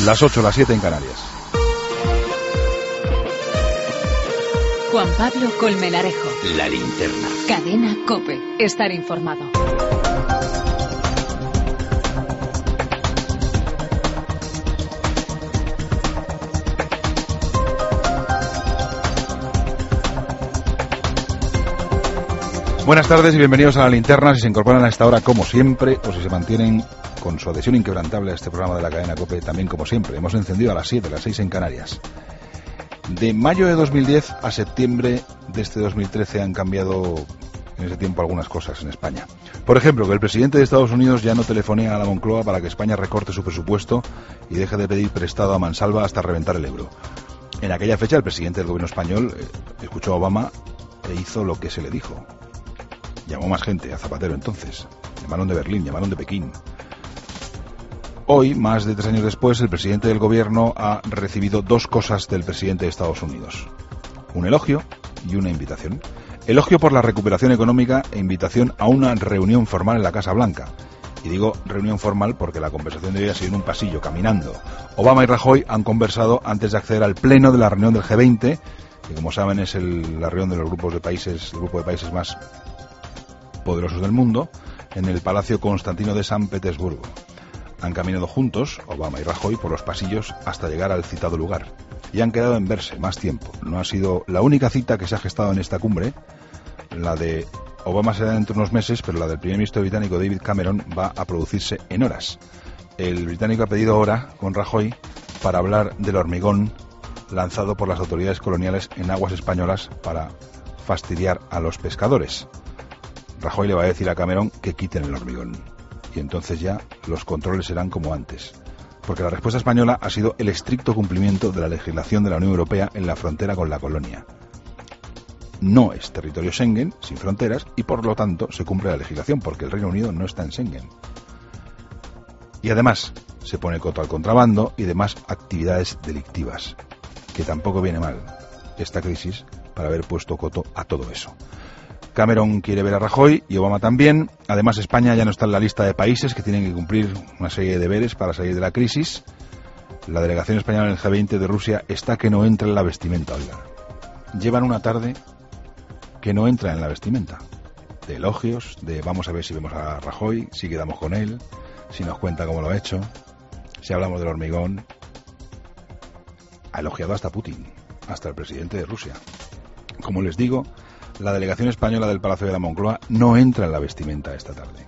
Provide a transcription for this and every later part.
Las 8, las 7 en Canarias. Juan Pablo Colmenarejo. La Linterna. Cadena COPE. Estar informado. Buenas tardes y bienvenidos a La Linterna. Si se incorporan a esta hora, como siempre, o si se mantienen con su adhesión inquebrantable a este programa de la cadena COPE, también como siempre. Hemos encendido a las 7, las 6 en Canarias. De mayo de 2010 a septiembre de este 2013 han cambiado en ese tiempo algunas cosas en España. Por ejemplo, que el presidente de Estados Unidos ya no telefonea a la Moncloa para que España recorte su presupuesto y deje de pedir prestado a mansalva hasta reventar el euro. En aquella fecha el presidente del gobierno español escuchó a Obama e hizo lo que se le dijo. Llamó más gente, a Zapatero entonces. Llamaron de Berlín, llamaron de Pekín. Hoy, más de 3 años después, el presidente del gobierno ha recibido dos cosas del presidente de Estados Unidos. Un elogio y una invitación. Elogio por la recuperación económica e invitación a una reunión formal en la Casa Blanca. Y digo reunión formal porque la conversación de hoy ha sido en un pasillo, caminando. Obama y Rajoy han conversado antes de acceder al pleno de la reunión del G20, que como saben es la reunión de los grupos de países, el grupo de países más poderosos del mundo, en el Palacio Constantino de San Petersburgo. Han caminado juntos, Obama y Rajoy, por los pasillos hasta llegar al citado lugar. Y han quedado en verse más tiempo. No ha sido la única cita que se ha gestado en esta cumbre. La de Obama será dentro de unos meses, pero la del primer ministro británico David Cameron va a producirse en horas. El británico ha pedido hora con Rajoy para hablar del hormigón lanzado por las autoridades coloniales en aguas españolas para fastidiar a los pescadores. Rajoy le va a decir a Cameron que quiten el hormigón. Y entonces ya los controles serán como antes. Porque la respuesta española ha sido el estricto cumplimiento de la legislación de la Unión Europea en la frontera con la colonia. No es territorio Schengen, sin fronteras, y por lo tanto se cumple la legislación, porque el Reino Unido no está en Schengen. Y además se pone coto al contrabando y demás actividades delictivas, que tampoco viene mal esta crisis para haber puesto coto a todo eso. Cameron quiere ver a Rajoy y Obama también. Además, España ya no está en la lista de países que tienen que cumplir una serie de deberes para salir de la crisis. La delegación española en el G20 de Rusia está que no entra en la vestimenta, oiga. Llevan una tarde que no entra en la vestimenta. De elogios, de vamos a ver si vemos a Rajoy, si quedamos con él, si nos cuenta cómo lo ha hecho, si hablamos del hormigón. Ha elogiado hasta Putin, hasta el presidente de Rusia. Como les digo, la delegación española del Palacio de la Moncloa no entra en la vestimenta esta tarde.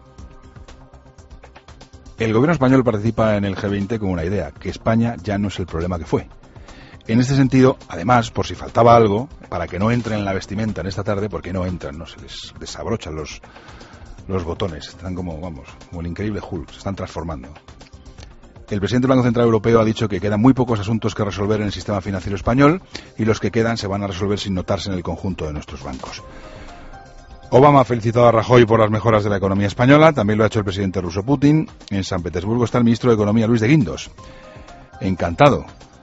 El gobierno español participa en el G20 con una idea, que España ya no es el problema que fue. En este sentido, además, por si faltaba algo, para que no entren en la vestimenta en esta tarde, porque no entran, no se les desabrochan los botones, están como el increíble Hulk, se están transformando. El presidente del Banco Central Europeo ha dicho que quedan muy pocos asuntos que resolver en el sistema financiero español y los que quedan se van a resolver sin notarse en el conjunto de nuestros bancos. Obama ha felicitado a Rajoy por las mejoras de la economía española, también lo ha hecho el presidente ruso Putin. En San Petersburgo está el ministro de Economía Luis de Guindos. Encantado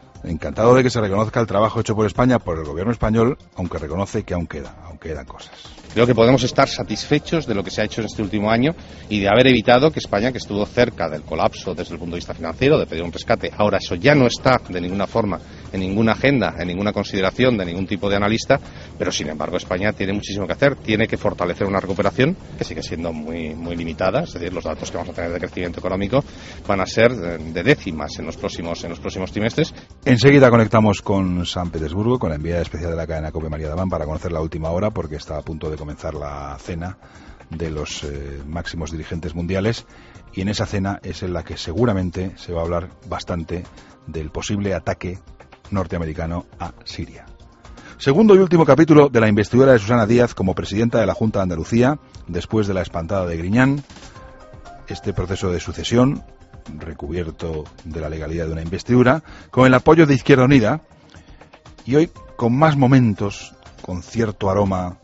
de que se reconozca el trabajo hecho por España, por el gobierno español, aunque reconoce que aún quedan cosas. Creo que podemos estar satisfechos de lo que se ha hecho en este último año y de haber evitado que España, que estuvo cerca del colapso desde el punto de vista financiero, de pedir un rescate, ahora eso ya no está de ninguna forma en ninguna agenda, en ninguna consideración de ningún tipo de analista, pero sin embargo España tiene muchísimo que hacer, tiene que fortalecer una recuperación que sigue siendo muy, muy limitada, es decir, los datos que vamos a tener de crecimiento económico van a ser de décimas en los próximos trimestres. Enseguida conectamos con San Petersburgo, con la enviada especial de la cadena COPE, María Daván, para conocer la última hora, porque está a punto de comenzar la cena de los máximos dirigentes mundiales, y en esa cena es en la que seguramente se va a hablar bastante del posible ataque norteamericano a Siria. Segundo y último capítulo de la investidura de Susana Díaz como presidenta de la Junta de Andalucía, después de la espantada de Griñán. Este proceso de sucesión, recubierto de la legalidad de una investidura, con el apoyo de Izquierda Unida, y hoy con más momentos, con cierto aroma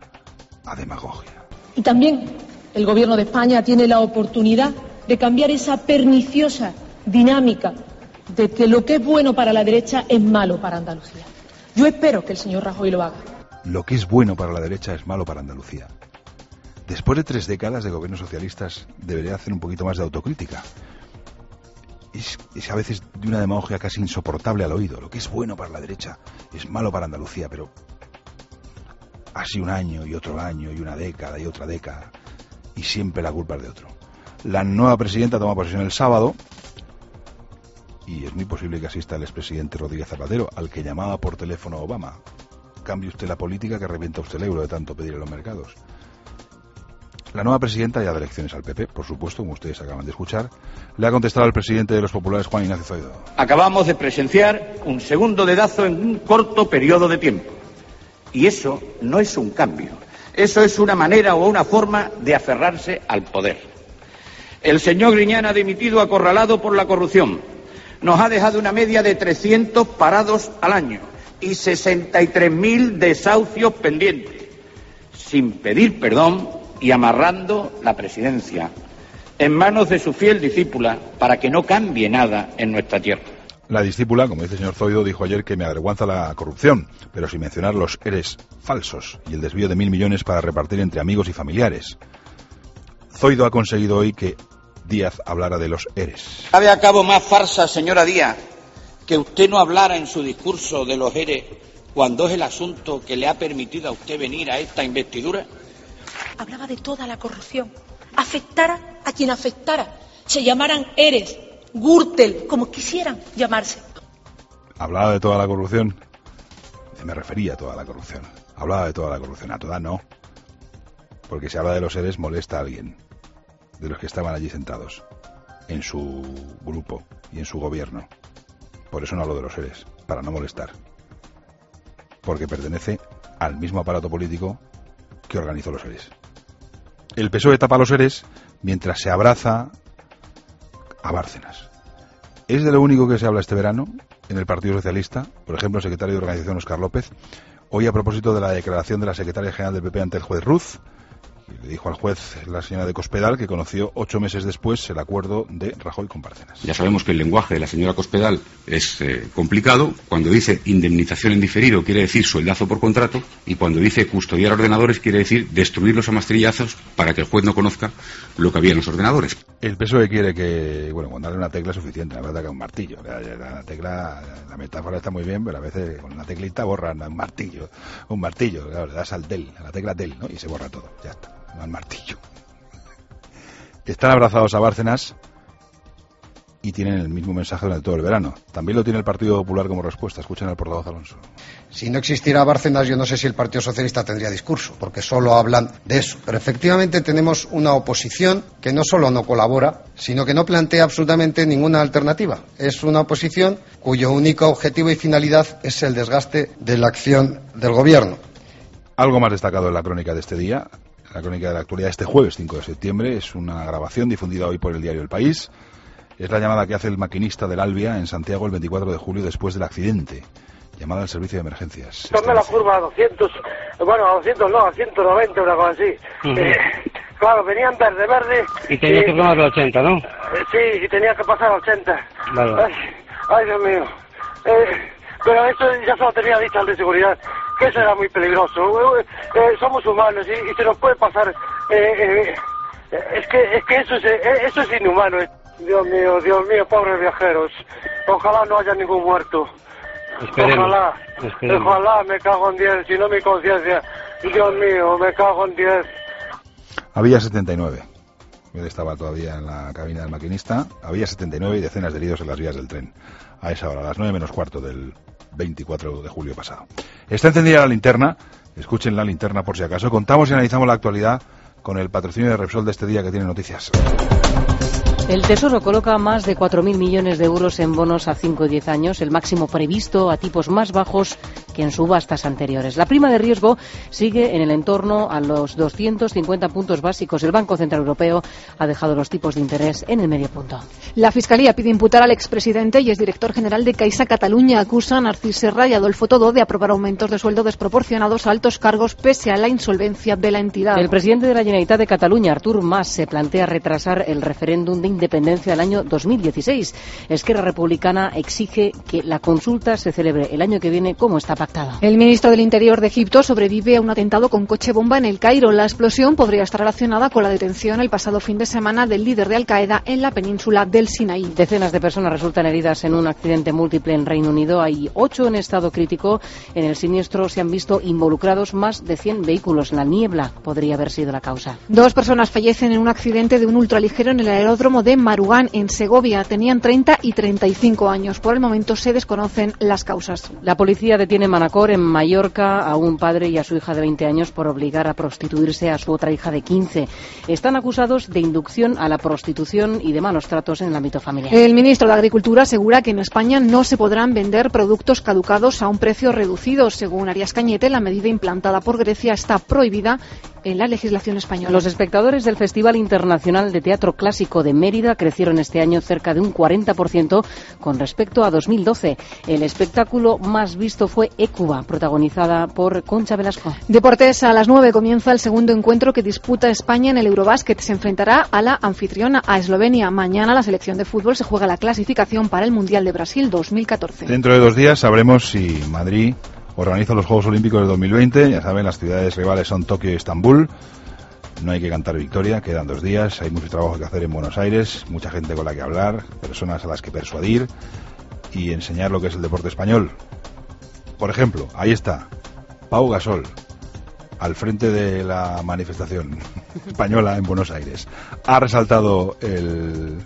a demagogia. Y también el Gobierno de España tiene la oportunidad de cambiar esa perniciosa dinámica de que lo que es bueno para la derecha es malo para Andalucía. Yo espero que el señor Rajoy lo haga. Lo que es bueno para la derecha es malo para Andalucía. Después de 3 décadas de gobiernos socialistas, debería hacer un poquito más de autocrítica. es a veces de una demagogia casi insoportable al oído. Lo que es bueno para la derecha es malo para Andalucía, pero así un año y otro año y una década y otra década, y siempre la culpa es de otro. La nueva presidenta toma posesión el sábado y es muy posible que asista el expresidente Rodríguez Zapatero, al que llamaba por teléfono Obama. Cambie usted la política que revienta usted el euro de tanto pedir en los mercados. La nueva presidenta, ya de elecciones al PP, por supuesto, como ustedes acaban de escuchar, le ha contestado al presidente de los populares, Juan Ignacio Zoido. Acabamos de presenciar un segundo dedazo en un corto periodo de tiempo. Y eso no es un cambio. Eso es una manera o una forma de aferrarse al poder. El señor Griñán ha dimitido acorralado por la corrupción. Nos ha dejado una media de 300 parados al año y 63.000 desahucios pendientes, sin pedir perdón y amarrando la presidencia en manos de su fiel discípula para que no cambie nada en nuestra tierra. La discípula, como dice el señor Zoido, dijo ayer que me avergüenza la corrupción, pero sin mencionar los ERES falsos y el desvío de 1.000 millones para repartir entre amigos y familiares. Zoido ha conseguido hoy que Díaz hablara de los ERES. ¿Sabe a cabo más farsa, señora Díaz, que usted no hablara en su discurso de los ERES cuando es el asunto que le ha permitido a usted venir a esta investidura? Hablaba de toda la corrupción, afectara a quien afectara, se llamaran ERES, Gürtel, como quisieran llamarse. Hablaba de toda la corrupción, me refería a toda la corrupción. Hablaba de toda la corrupción, a toda no, porque si habla de los ERES molesta a alguien, de los que estaban allí sentados, en su grupo y en su gobierno. Por eso no hablo de los ERES, para no molestar, porque pertenece al mismo aparato político que organizó los ERES. El PSOE tapa los ERES mientras se abraza a Bárcenas. ¿Es de lo único que se habla este verano en el Partido Socialista? Por ejemplo, el secretario de Organización, Óscar López, hoy a propósito de la declaración de la secretaria general del PP ante el juez Ruz, le dijo al juez, la señora de Cospedal, que conoció 8 meses después el acuerdo de Rajoy con Bárcenas. Ya sabemos que el lenguaje de la señora Cospedal es complicado. Cuando dice indemnización en diferido quiere decir sueldazo por contrato, y cuando dice custodiar ordenadores quiere decir destruirlos a mastrillazos para que el juez no conozca lo que había en los ordenadores. El PSOE quiere que, bueno, con darle una tecla es suficiente, la verdad que un martillo. La tecla, la metáfora está muy bien, pero a veces con una teclita borran un martillo, claro, le das al del, a la tecla del, ¿no? Y se borra todo, ya está. Al martillo. Están abrazados a Bárcenas y tienen el mismo mensaje durante todo el verano. También lo tiene el Partido Popular como respuesta. Escuchen al portavoz Alonso. Si no existiera Bárcenas, yo no sé si el Partido Socialista tendría discurso, porque solo hablan de eso. Pero efectivamente tenemos una oposición que no solo no colabora, sino que no plantea absolutamente ninguna alternativa. Es una oposición cuyo único objetivo y finalidad es el desgaste de la acción del Gobierno. Algo más destacado en la crónica de este día. La crónica de la actualidad este jueves 5 de septiembre es una grabación difundida hoy por el diario El País. Es la llamada que hace el maquinista del Albia en Santiago el 24 de julio después del accidente. Llamada al servicio de emergencias. Tomé la curva a 200, bueno, a 200 no, a 190, una cosa así. Claro, venían verde. Y tenía que tomar los 80, ¿no? Sí, y tenía que pasar a 80. Vale. Ay, Dios mío. Pero eso ya se lo tenía dicho al de seguridad, que eso era muy peligroso. Somos humanos y se nos puede pasar. Es que eso es inhumano. Dios mío, pobres viajeros. Ojalá no haya ningún muerto. Esperemos. Ojalá, me cago en 10, si no mi conciencia. Dios mío, me cago en 10. Había 79. Él estaba todavía en la cabina del maquinista. Había 79 y decenas de heridos en las vías del tren. A esa hora, a las 9 menos cuarto del 24 de julio pasado. Está encendida la linterna. Escuchen la linterna por si acaso. Contamos y analizamos la actualidad con el patrocinio de Repsol de este día que tiene noticias. El Tesoro coloca más de 4.000 millones de euros en bonos a 5 y 10 años, el máximo previsto a tipos más bajos que en subastas anteriores. La prima de riesgo sigue en el entorno a los 250 puntos básicos. El Banco Central Europeo ha dejado los tipos de interés en el medio punto. La Fiscalía pide imputar al expresidente y exdirector general de Caixa Catalunya. Acusa a Narcís Serra y Adolfo Todó de aprobar aumentos de sueldo desproporcionados a altos cargos pese a la insolvencia de la entidad. El presidente de la Generalitat de Cataluña, Artur Mas, se plantea retrasar el referéndum de independencia del año 2016. Esquerra Republicana exige que la consulta se celebre el año que viene como está pactado. impactado. El ministro del Interior de Egipto sobrevive a un atentado con coche bomba en El Cairo. La explosión podría estar relacionada con la detención el pasado fin de semana del líder de Al-Qaeda en la península del Sinaí. Decenas de personas resultan heridas en un accidente múltiple en Reino Unido. Hay 8 en estado crítico. En el siniestro se han visto involucrados más de 100 vehículos. La niebla podría haber sido la causa. 2 personas fallecen en un accidente de un ultraligero en el aeródromo de Marugán, en Segovia. Tenían 30 y 35 años. Por el momento se desconocen las causas. La policía detiene en Manacor, en Mallorca, a un padre y a su hija de 20 años por obligar a prostituirse a su otra hija de 15. Están acusados de inducción a la prostitución y de malos tratos en el ámbito familiar. El ministro de Agricultura asegura que en España no se podrán vender productos caducados a un precio reducido. Según Arias Cañete, la medida implantada por Grecia está prohibida en la legislación española. Los espectadores del Festival Internacional de Teatro Clásico de Mérida crecieron este año cerca de un 40% con respecto a 2012. El espectáculo más visto fue Écuba, protagonizada por Concha Velasco. Deportes, a las 9 comienza el segundo encuentro que disputa España en el Eurobásquet. Se enfrentará a la anfitriona, a Eslovenia. Mañana la selección de fútbol se juega la clasificación para el Mundial de Brasil 2014. Dentro de 2 días sabremos si Madrid organiza los Juegos Olímpicos del 2020. Ya saben, las ciudades rivales son Tokio y Estambul. No hay que cantar victoria, quedan 2 días. Hay mucho trabajo que hacer en Buenos Aires, mucha gente con la que hablar, personas a las que persuadir y enseñar lo que es el deporte español. Por ejemplo, ahí está Pau Gasol, al frente de la manifestación española en Buenos Aires. Ha resaltado el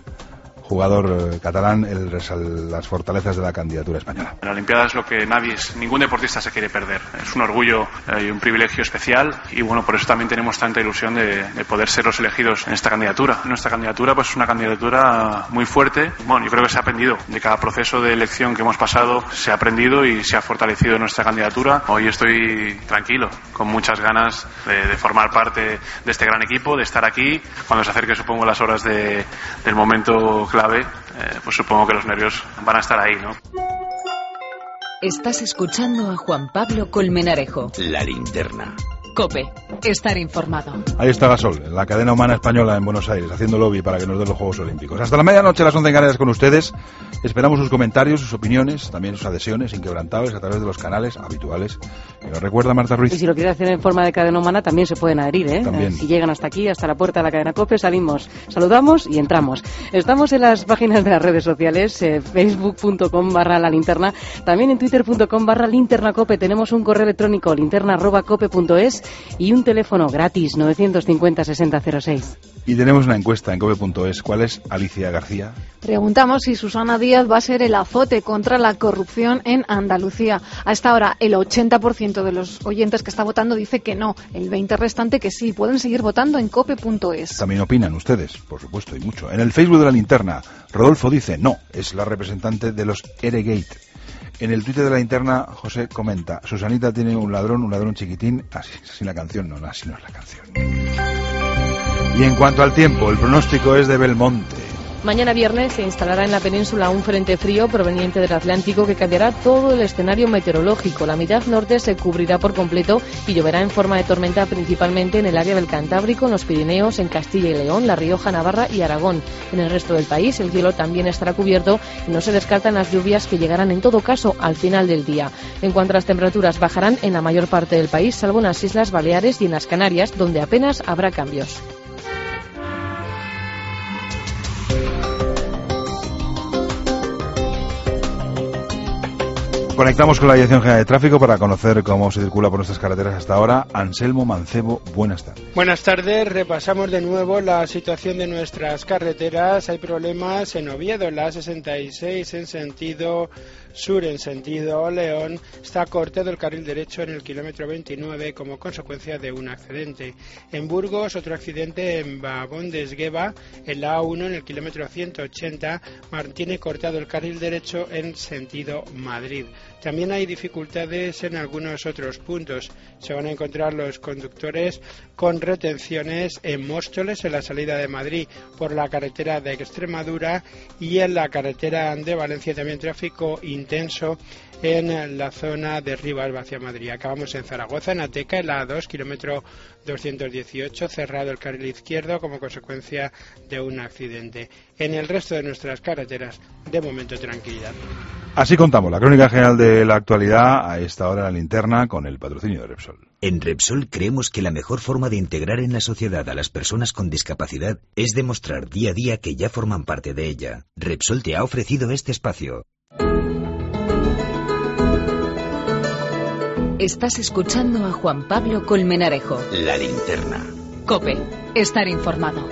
jugador catalán las fortalezas de la candidatura española. La Olimpiada es lo que ningún deportista se quiere perder. Es un orgullo y un privilegio especial y bueno, por eso también tenemos tanta ilusión de poder ser los elegidos en esta candidatura. Nuestra candidatura pues es una candidatura muy fuerte. Bueno, yo creo que se ha aprendido de cada proceso de elección que hemos pasado, se ha aprendido y se ha fortalecido nuestra candidatura. Hoy estoy tranquilo, con muchas ganas de formar parte de este gran equipo, de estar aquí. Cuando se acerque, supongo, las horas del momento clave, pues supongo que los nervios van a estar ahí, ¿no? Estás escuchando a Juan Pablo Colmenarejo. La linterna. COPE. Estar informado. Ahí está Gasol, la cadena humana española en Buenos Aires, haciendo lobby para que nos den los Juegos Olímpicos. Hasta la medianoche, las 11 en Canarias con ustedes. Esperamos sus comentarios, sus opiniones, también sus adhesiones inquebrantables a través de los canales habituales. Que nos recuerda Marta Ruiz. Y si lo quiere hacer en forma de cadena humana, también se pueden adherir, ¿eh? También. Si llegan hasta aquí, hasta la puerta de la cadena COPE, salimos, saludamos y entramos. Estamos en las páginas de las redes sociales, facebook.com/la linterna, también en twitter.com/linternacope. Tenemos un correo electrónico, linterna@cope.es, y un teléfono gratis, 950 60 06. Y tenemos una encuesta en cope.es. ¿Cuál es Alicia García? Preguntamos si Susana Díaz va a ser el azote contra la corrupción en Andalucía. A esta hora, el 80% de los oyentes que está votando dice que no, el 20% restante que sí. Pueden seguir votando en cope.es. También opinan ustedes, por supuesto, y mucho. En el Facebook de la linterna, Rodolfo dice no, es la representante de los Eregate. En el Twitter de la linterna, José comenta, Susanita tiene un ladrón chiquitín. Así la canción, no, así no es la canción. Y en cuanto al tiempo, el pronóstico es de Belmonte. Mañana viernes se instalará en la península un frente frío proveniente del Atlántico que cambiará todo el escenario meteorológico. La mitad norte se cubrirá por completo y lloverá en forma de tormenta principalmente en el área del Cantábrico, en los Pirineos, en Castilla y León, La Rioja, Navarra y Aragón. En el resto del país el cielo también estará cubierto y no se descartan las lluvias que llegarán en todo caso al final del día. En cuanto a las temperaturas, bajarán en la mayor parte del país, salvo en las Islas Baleares y en las Canarias, donde apenas habrá cambios. Conectamos con la Dirección General de Tráfico para conocer cómo se circula por nuestras carreteras hasta ahora. Anselmo Mancebo, buenas tardes. Buenas tardes, repasamos de nuevo la situación de nuestras carreteras. Hay problemas en Oviedo, la 66 en sentido sur, en sentido León, está cortado el carril derecho en el kilómetro 29 como consecuencia de un accidente. En Burgos, otro accidente en Babón de Esgueva, en la A1 en el kilómetro 180, mantiene cortado el carril derecho en sentido Madrid. También hay dificultades en algunos otros puntos. Se van a encontrar los conductores con retenciones en Móstoles, en la salida de Madrid por la carretera de Extremadura, y en la carretera de Valencia también tráfico intenso en la zona de Rivas hacia Madrid. Acabamos en Zaragoza, en Ateca, en la A2, kilómetro 218, cerrado el carril izquierdo como consecuencia de un accidente. En el resto de nuestras carreteras, de momento, tranquilidad. Así contamos la crónica general final de la actualidad, a esta hora la linterna con el patrocinio de Repsol. En Repsol creemos que la mejor forma de integrar en la sociedad a las personas con discapacidad es demostrar día a día que ya forman parte de ella. Repsol te ha ofrecido este espacio. Estás escuchando a Juan Pablo Colmenarejo. La linterna. COPE. Estar informado.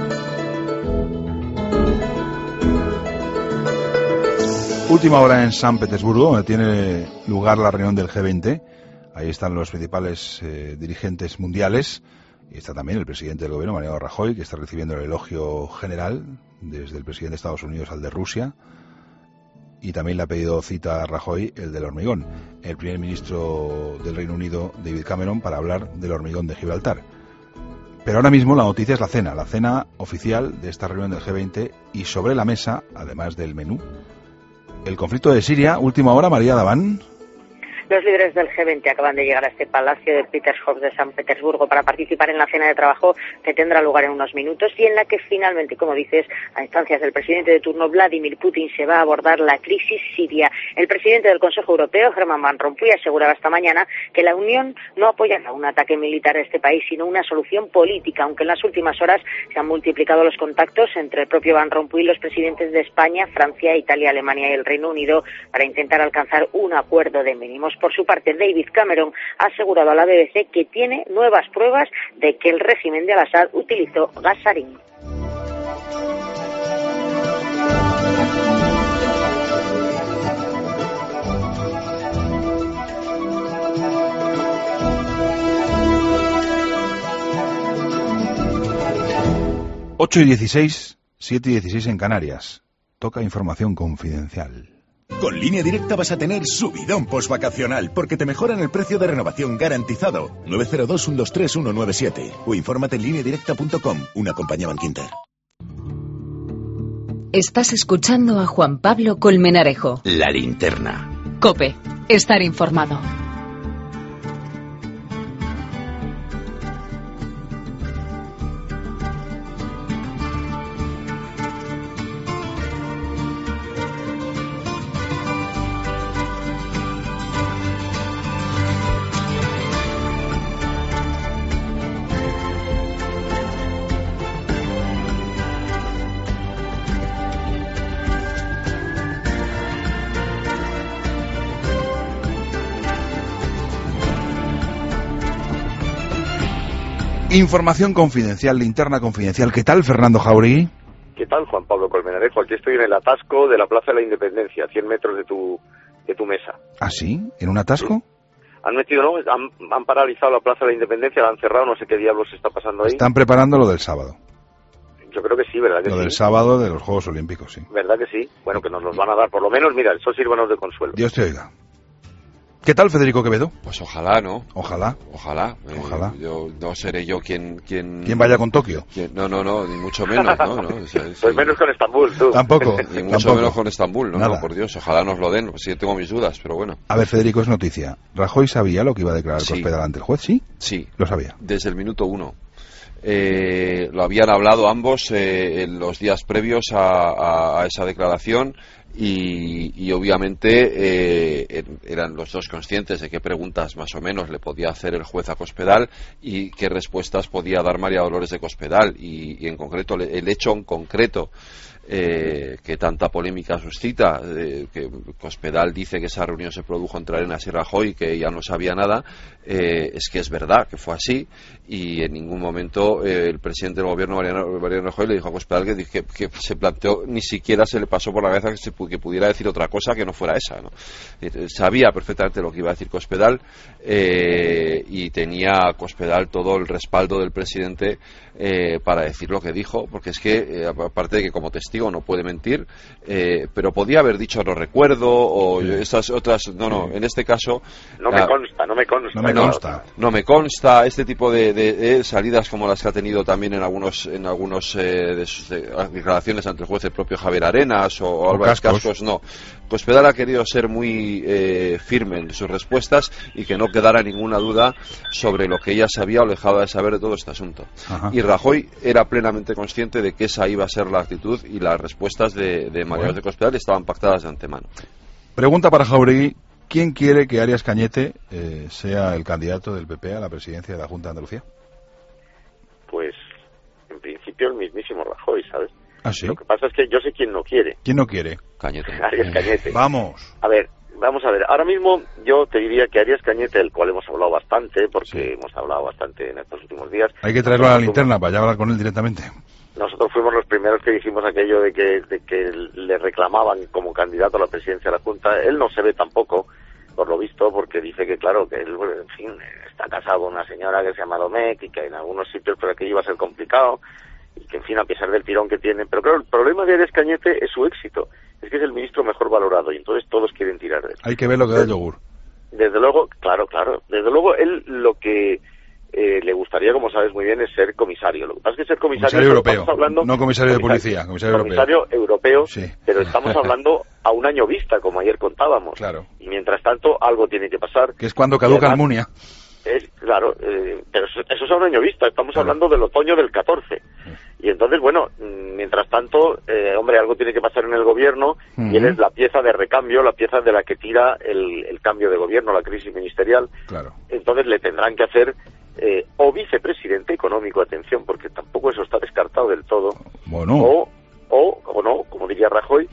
Última hora en San Petersburgo, donde tiene lugar la reunión del G20. Ahí están los principales dirigentes mundiales. Y está también el presidente del gobierno, Mariano Rajoy, que está recibiendo el elogio general desde el presidente de Estados Unidos al de Rusia. Y también le ha pedido cita a Rajoy el del hormigón, el primer ministro del Reino Unido, David Cameron, para hablar del hormigón de Gibraltar. Pero ahora mismo la noticia es la cena oficial de esta reunión del G20, y sobre la mesa, además del menú, el conflicto de Siria. Última hora, María Daván. Los líderes del G20 acaban de llegar a este palacio de Petershof de San Petersburgo para participar en la cena de trabajo que tendrá lugar en unos minutos y en la que finalmente, como dices, a instancias del presidente de turno Vladimir Putin, se va a abordar la crisis siria. El presidente del Consejo Europeo, Herman Van Rompuy, aseguraba esta mañana que la Unión no apoyará un ataque militar a este país, sino una solución política, aunque en las últimas horas se han multiplicado los contactos entre el propio Van Rompuy y los presidentes de España, Francia, Italia, Alemania y el Reino Unido para intentar alcanzar un acuerdo de mínimos. Por su parte, David Cameron ha asegurado a la BBC que tiene nuevas pruebas de que el régimen de Al-Assad utilizó gas sarín. Ocho y 16, 7 y 16 en Canarias. Toca información confidencial. Con Línea Directa vas a tener subidón postvacacional porque te mejoran el precio de renovación garantizado. 902-123-197 o infórmate en lineadirecta.com, una compañía Bankinter. Estás escuchando a Juan Pablo Colmenarejo. La linterna. COPE. Estar informado. Información confidencial, linterna confidencial. ¿Qué tal, Fernando Jauregui? ¿Qué tal, Juan Pablo Colmenarejo? Aquí estoy en el atasco de la Plaza de la Independencia, a 100 metros de tu mesa. ¿Ah, sí? ¿En un atasco? Sí. Han paralizado la Plaza de la Independencia, la han cerrado, no sé qué diablos está pasando ahí. Están preparando lo del sábado. Yo creo que sí, ¿verdad que sí? Lo del sábado de los Juegos Olímpicos, sí. ¿Verdad que sí? Bueno, que nos los van a dar, por lo menos, mira, eso sírvanos de consuelo. Dios te oiga. ¿Qué tal, Federico Quevedo? Pues ojalá, ¿no? Ojalá. Ojalá. Yo no seré yo quien vaya con Tokio. No, ni mucho menos, ¿no? Pues menos con Estambul, tú. Tampoco. Ni mucho menos con Estambul, ¿no? Por Dios, ojalá nos lo den. Sí, yo tengo mis dudas, pero bueno. A ver, Federico, es noticia. ¿Rajoy sabía lo que iba a declarar Cospedal ante el juez? ¿Sí? Sí. Lo sabía. Desde el minuto 1. Lo habían hablado ambos en los días previos a esa declaración. Y obviamente eran los dos conscientes de qué preguntas más o menos le podía hacer el juez a Cospedal y qué respuestas podía dar María Dolores de Cospedal y en concreto el hecho en concreto que tanta polémica suscita, que Cospedal dice que esa reunión se produjo entre Arenas y Rajoy y que ella no sabía nada, es que es verdad que fue así y en ningún momento el presidente del gobierno Mariano Rajoy le dijo a Cospedal que se planteó, ni siquiera se le pasó por la cabeza que pudiera decir otra cosa que no fuera esa, ¿no? Sabía perfectamente lo que iba a decir Cospedal y tenía Cospedal todo el respaldo del presidente para decir lo que dijo, porque es que aparte de que como testigo no puede mentir, pero podía haber dicho no recuerdo o esas otras, no, en este caso no me consta este tipo de salidas como las que ha tenido también en algunos de sus declaraciones ante el juez el propio Javier Arenas o Álvarez Cascos, no. Cospedal ha querido ser muy firme en sus respuestas y que no quedara ninguna duda sobre lo que ella sabía o dejaba de saber de todo este asunto. Ajá. Y Rajoy era plenamente consciente de que esa iba a ser la actitud y las respuestas de María de Cospedal estaban pactadas de antemano. Pregunta para Jauregui, ¿Quién quiere que Arias Cañete sea el candidato del PP a la presidencia de la Junta de Andalucía? Pues, en principio, el mismísimo Rajoy, ¿sabes? ¿Ah, sí? Lo que pasa es que yo sé quién no quiere. ¿Quién no quiere? Cañete. Arias Cañete. Vamos. A ver, vamos a ver. Ahora mismo yo te diría que Arias Cañete, del cual hemos hablado bastante, porque hemos hablado bastante en estos últimos días. Hay que traerlo a la linterna para ya hablar con él directamente. Nosotros fuimos los primeros que dijimos aquello de que le reclamaban como candidato a la presidencia de la Junta. Él no se ve tampoco, por lo visto, porque dice que, claro, que él, en fin, está casado con una señora que se llama Domecq y que en algunos sitios por aquello iba a ser complicado. Y que, en fin, a pesar del tirón que tiene. Pero claro, el problema de Arias Cañete es su éxito. Es que es el ministro mejor valorado y entonces todos quieren tirar de él. Hay que ver lo que da el yogur. Desde luego, claro. Desde luego, él lo que le gustaría, como sabes muy bien, es ser comisario. Lo que pasa es que ser comisario europeo, hablando, no comisario de policía, comisario europeo, sí. Pero estamos hablando a un año vista, como ayer contábamos. Claro. Y mientras tanto, algo tiene que pasar. Que es cuando caduca Almunia. Claro, pero eso es a un año vista, estamos hablando del otoño del 14. Y entonces, bueno, mientras tanto, hombre, algo tiene que pasar en el gobierno y él es la pieza de recambio, la pieza de la que tira el cambio de gobierno, la crisis ministerial. Claro. Entonces le tendrán que hacer o vicepresidente económico, atención, porque tampoco eso está descartado del todo. Bueno. O no, como diría Rajoy,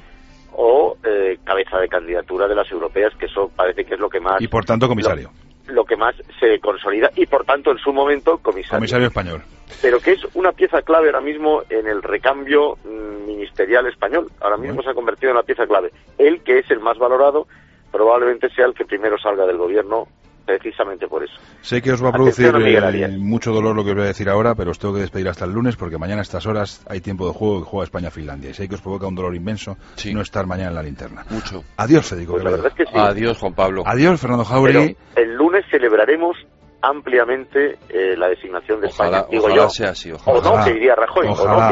o cabeza de candidatura de las europeas, que eso parece que es lo que más... Y por tanto comisario. Lo que más se consolida y por tanto en su momento comisario español, pero que es una pieza clave ahora mismo en el recambio ministerial español. Ahora mismo se ha convertido en una pieza clave. Él, que es el más valorado, probablemente sea el que primero salga del gobierno, precisamente por eso. Sé que os va a producir mucho dolor lo que os voy a decir ahora, pero os tengo que despedir hasta el lunes porque mañana a estas horas hay tiempo de juego que juega España-Finlandia y sé que os provoca un dolor inmenso no estar mañana en la linterna. Mucho. Adiós, Federico. Pues la verdad es que sí. Adiós, Juan Pablo. Adiós, Fernando Jauregui. Pero el lunes celebraremos ampliamente la designación de España. Ojalá sea así, ojalá. O no, que diría Rajoy.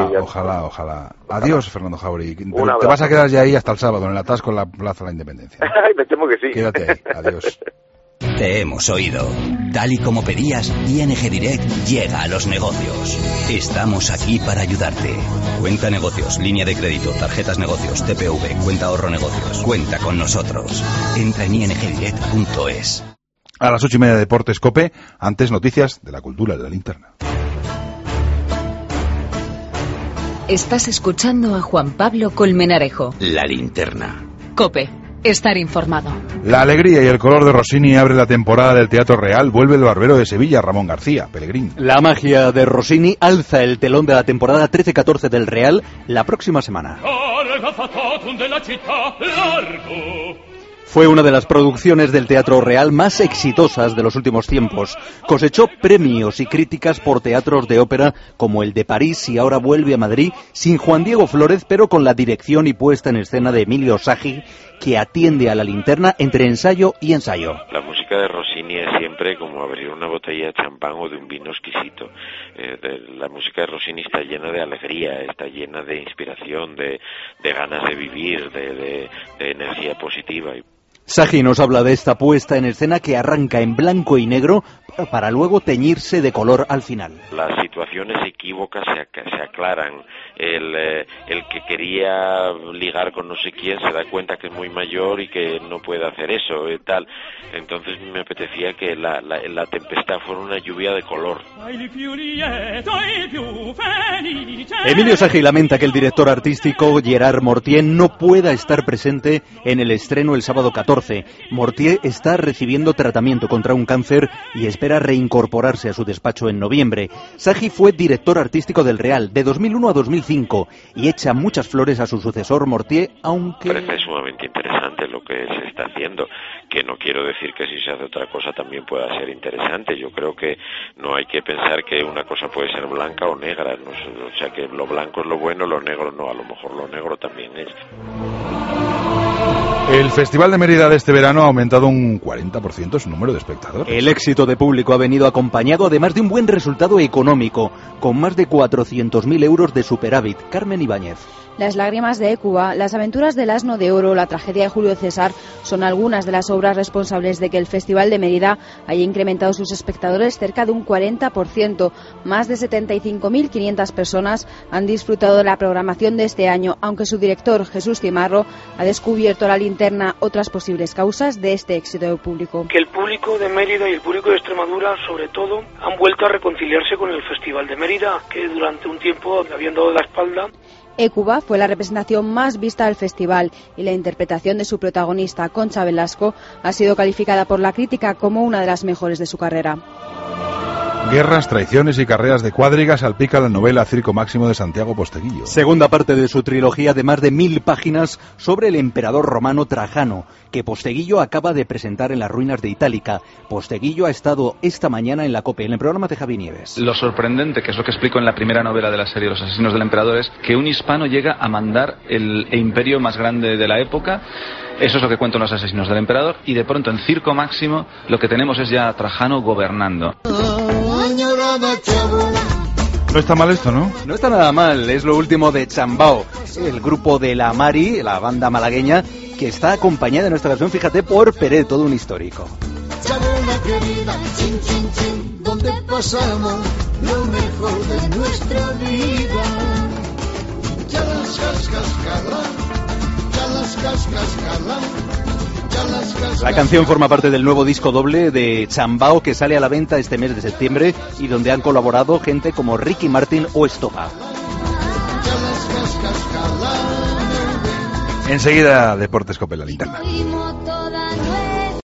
Ojalá. Adiós, Fernando Jauregui. Te vas a quedar ya ahí hasta el sábado, en el atasco en la Plaza de la Independencia. Me temo que sí. Quédate ahí. Adiós. Te hemos oído. Tal y como pedías, ING Direct llega a los negocios. Estamos aquí para ayudarte. Cuenta negocios, línea de crédito, tarjetas negocios, TPV, cuenta ahorro negocios. Cuenta con nosotros. Entra en ingdirect.es. A las 8:30 de Deportes COPE, antes noticias de la cultura de la linterna. Estás escuchando a Juan Pablo Colmenarejo. La linterna. COPE. Estar informado. La alegría y el color de Rossini abre la temporada del Teatro Real. Vuelve el barbero de Sevilla, Ramón García, Pellegrín. La magia de Rossini alza el telón de la temporada 13-14 del Real la próxima semana. Fue una de las producciones del Teatro Real más exitosas de los últimos tiempos. Cosechó premios y críticas por teatros de ópera como el de París y ahora vuelve a Madrid sin Juan Diego Flórez, pero con la dirección y puesta en escena de Emilio Sagi, que atiende a la linterna entre ensayo y ensayo. La música de Rossini es siempre como abrir una botella de champán o de un vino exquisito. La música de Rossini está llena de alegría, está llena de inspiración, de ganas de vivir, de energía positiva. Sagi nos habla de esta puesta en escena que arranca en blanco y negro para luego teñirse de color al final. Las situaciones equívocas se aclaran. El que quería ligar con no sé quién se da cuenta que es muy mayor y que no puede hacer eso y tal. Entonces me apetecía que la tempestad fuera una lluvia de color. Emilio Sagi lamenta que el director artístico Gerard Mortier no pueda estar presente en el estreno el sábado 14. Mortier está recibiendo tratamiento contra un cáncer y espera reincorporarse a su despacho en noviembre. Sagi fue director artístico del Real de 2001 a 2005 y echa muchas flores a su sucesor Mortier, aunque... Parece sumamente interesante lo que se está haciendo, que no quiero decir que si se hace otra cosa también pueda ser interesante. Yo creo que no hay que pensar que una cosa puede ser blanca o negra, no, o sea que lo blanco es lo bueno, lo negro no, a lo mejor lo negro también es. El Festival de Mérida de este verano ha aumentado un 40% su número de espectadores. El éxito de público ha venido acompañado además de un buen resultado económico, con más de 400.000 euros de superávit. Carmen Ibáñez. Las lágrimas de Écuba, Las aventuras del asno de oro, La tragedia de Julio César son algunas de las obras responsables de que el Festival de Mérida haya incrementado sus espectadores cerca de un 40%. Más de 75.500 personas han disfrutado de la programación de este año, aunque su director, Jesús Cimarro, ha descubierto a la linterna otras posibles causas de este éxito público. Que el público de Mérida y el público de Extremadura, sobre todo, han vuelto a reconciliarse con el Festival de Mérida, que durante un tiempo le habían dado la espalda. Écuba fue la representación más vista del festival y la interpretación de su protagonista, Concha Velasco, ha sido calificada por la crítica como una de las mejores de su carrera. Guerras, traiciones y carreras de cuadrigas salpica la novela Circo Máximo de Santiago Posteguillo. Segunda parte de su trilogía de más de 1000 páginas sobre el emperador romano Trajano, que Posteguillo acaba de presentar en las ruinas de Itálica. Posteguillo ha estado esta mañana en la COPE, en el programa de Javi Nieves. Lo sorprendente, que es lo que explico en la primera novela de la serie Los asesinos del emperador, es que un hispano llega a mandar el imperio más grande de la época. Eso es lo que cuentan Los asesinos del emperador, y de pronto en Circo Máximo lo que tenemos es ya a Trajano gobernando. No está mal esto, ¿no? No está nada mal, es lo último de Chambao, el grupo de la Mari, la banda malagueña, que está acompañada en nuestra canción, fíjate, por Pérez, todo un histórico. Chabona querida, chin, chin, chin, donde pasamos lo mejor de nuestra vida. Ya las cascas calan, ya las cascas calan. La canción forma parte del nuevo disco doble de Chambao, que sale a la venta este mes de septiembre y donde han colaborado gente como Ricky Martin o Estopa. Enseguida Deportes Cope, la linterna.